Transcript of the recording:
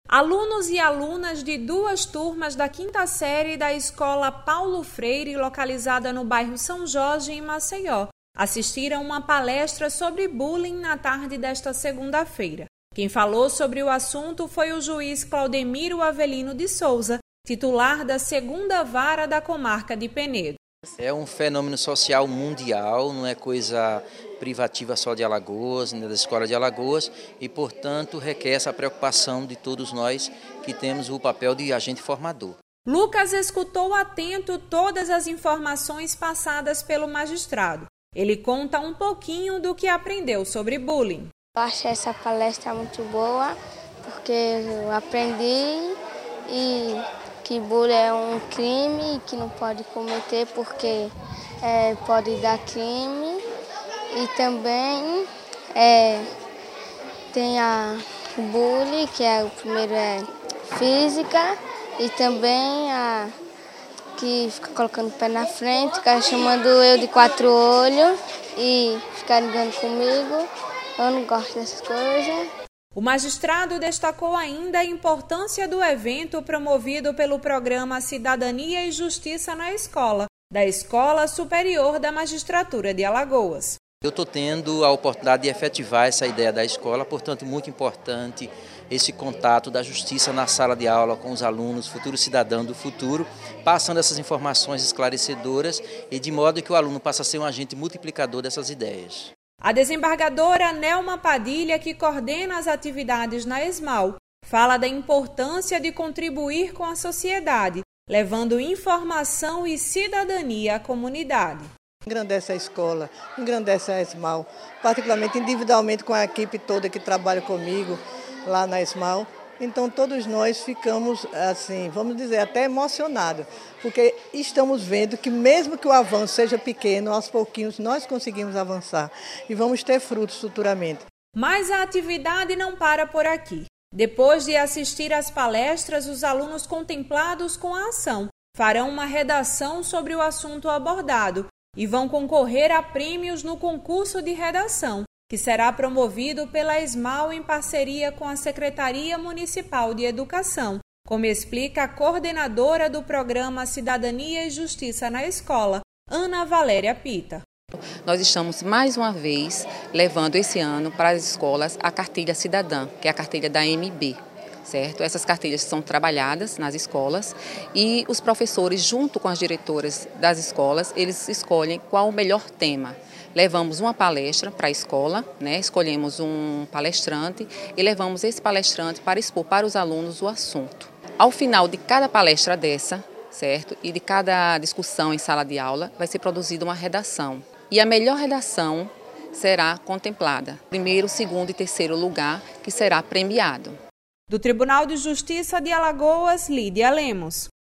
Alunos e alunas de duas turmas da quinta série da Escola Paulo Freire, localizada no bairro São Jorge, em Maceió, assistiram uma palestra sobre bullying na tarde desta segunda-feira. Quem falou sobre o assunto foi o juiz Claudemiro Avelino de Souza, titular da 2ª Vara da Comarca de Penedo. É um fenômeno social mundial, não é coisa privativa só de Alagoas, nem da Escola de Alagoas, e, portanto, requer essa preocupação de todos nós que temos o papel de agente formador. Lucas escutou atento todas as informações passadas pelo magistrado. Ele conta um pouquinho do que aprendeu sobre bullying. Eu achei essa palestra muito boa, porque eu aprendi que bullying é um crime que não pode cometer porque pode dar crime. E também tem o bullying, que o primeiro é física, e também a que fica colocando o pé na frente, fica chamando eu de 4 olhos e ficar ligando comigo. Eu não gosto dessas coisas. O magistrado destacou ainda a importância do evento promovido pelo programa Cidadania e Justiça na Escola, da Escola Superior da Magistratura de Alagoas. Eu estou tendo a oportunidade de efetivar essa ideia da escola, portanto, muito importante esse contato da justiça na sala de aula com os alunos, futuros cidadãos do futuro, passando essas informações esclarecedoras e de modo que o aluno passe a ser um agente multiplicador dessas ideias. A desembargadora Nelma Padilha, que coordena as atividades na ESMAL, fala da importância de contribuir com a sociedade, levando informação e cidadania à comunidade. Engrandece a escola, engrandece a ESMAL, particularmente individualmente com a equipe toda que trabalha comigo lá na ESMAL. Então todos nós ficamos, assim, vamos dizer, até emocionados, porque estamos vendo que mesmo que o avanço seja pequeno, aos pouquinhos nós conseguimos avançar e vamos ter frutos futuramente. Mas a atividade não para por aqui. Depois de assistir às palestras, os alunos contemplados com a ação farão uma redação sobre o assunto abordado e vão concorrer a prêmios no concurso de redação, que será promovido pela ESMAL em parceria com a Secretaria Municipal de Educação, como explica a coordenadora do programa Cidadania e Justiça na Escola, Ana Valéria Pita. Nós estamos mais uma vez levando esse ano para as escolas a cartilha cidadã, que é a cartilha da MB. Certo? Essas cartilhas são trabalhadas nas escolas e os professores, junto com as diretoras das escolas, eles escolhem qual o melhor tema. Levamos uma palestra para a escola, escolhemos um palestrante e levamos esse palestrante para expor para os alunos o assunto. Ao final de cada palestra dessa, certo? E de cada discussão em sala de aula, vai ser produzida uma redação. E a melhor redação será contemplada. Primeiro, segundo e terceiro lugar, que será premiado. Do Tribunal de Justiça de Alagoas, Lídia Lemos.